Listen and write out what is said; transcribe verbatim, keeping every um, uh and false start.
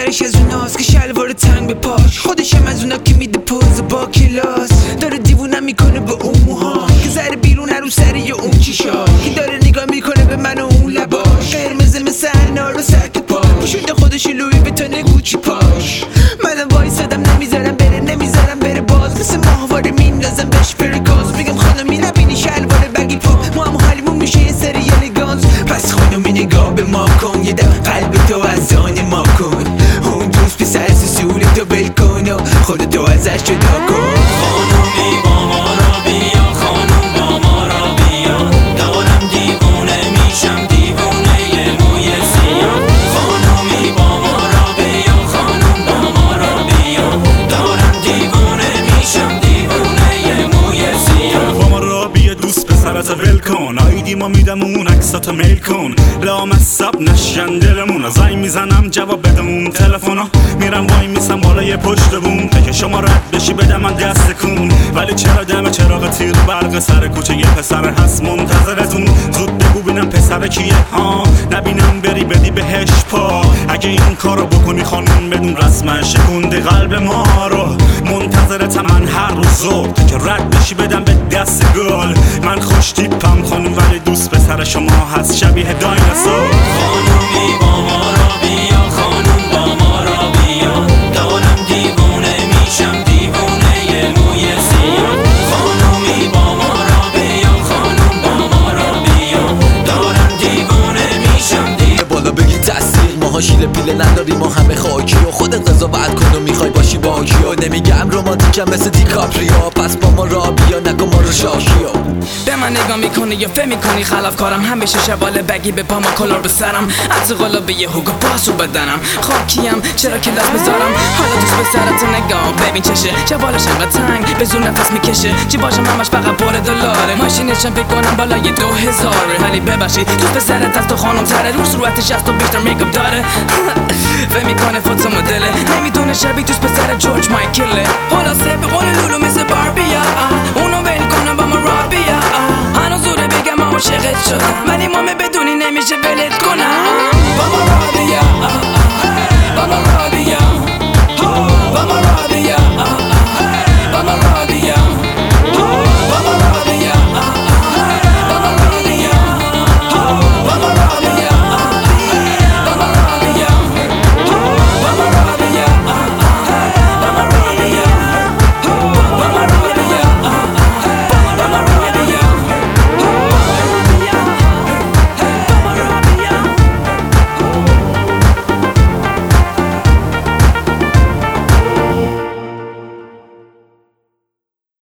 دخترش از اوناست که شلوار تنگ به پاش، خودشم از اونا که میده پوز با کلاس. داره دیوونم میکنه به اون موها که زره بیرون رو سری اون چیشا، که داره نگاه میکنه به من و اون لباش قرمز مثل انار و سرک پا، پوشونده خودش لوی ویتون گوچی پاش. منم وایسادم نمیذارم بره، نمیذارم بره باز، مثل ماهواره میندازم بهش فرکاز. میگم خانمی نبینی شلوار بگی پا، ما هم حالیمون میشه یه سری الگانس. پس خانمی نگاه به ما کن، یه دم قلب تو از آن ما کن. اون دوست پسر سسول تو بل کن و خودتو ازش جدا کن. خانومی با ما را بیا، خانوم با ما را بیا، دارم دیوونه میشم، دیوونه یه موی سیاه. خانومی با ما را بیا، خانوم با ما را بیا، دارم دیوونه میشم، دیوونه یه موی سیاه. با ما را بیا دوست پسرت ول کن، آیدی ما میدم اون عکساتو میل کن. لام سب نشن دلمون، زنگ میزنم جواب بده اون تلفنو. میرم وای میسم بالای پشت بوم، که شما رد بشی بدم من دست کن. ولی چرا دم چراغ تیر برق سر کوچه یه پسر هست منتظرتون. زود بگو ببینم پسر کیه، ها نبینم بری بدی بهش پا. اگه این کارو بکنی خانم بدون رسما شکونده قلب ما رو. منتظرتم من هر روز صبح که رد بشی بدم به دست گل. من خوش تیپم خانم ولی دوست پسر شما هست شبیه دایناسور. خانومی با ما را بیا، خانوم با ما را بیا، دارم دیوونه میشم، دیوونه یه موی سیاه. خانومی با ما را بیا، خانوم با ما را بیا، دارم دیوونه میشم، دیوونه. بالا بگی تاثیر ماها شیل پیله نداریم، ما همه خاکی و خودت قضاوت کن و میخوای باشی با کیو. نمیگم رومانتیکم مثل دیکاپریو، پس با ما را بیا نکن ما رو شاکیو. به من نگاه میکنی یا فهم میکنی خلاف کارم، همیشه شباله بگی به پا ما کلار به سرم، از قلا به یه هوگو پاسو بدنم. خاکیم چرا که دست بذارم، حالا دوست به سرت نگاه ببین چشه، جوالش انقدر تنگ به زور نفس میکشه. چی باشم همش فقط پر دلاره، ماشینشم بکنم بالای دو هزاره. ولی ببخشید دوست به سرت از تو خانم تره، رو صورتش از تو بیشتر میکاپ داره. فهم میکنه فوتو مدله، نمیدونه شبیه دوست به سر جورج مایکله. حالا سه به قول لولو مثل باربی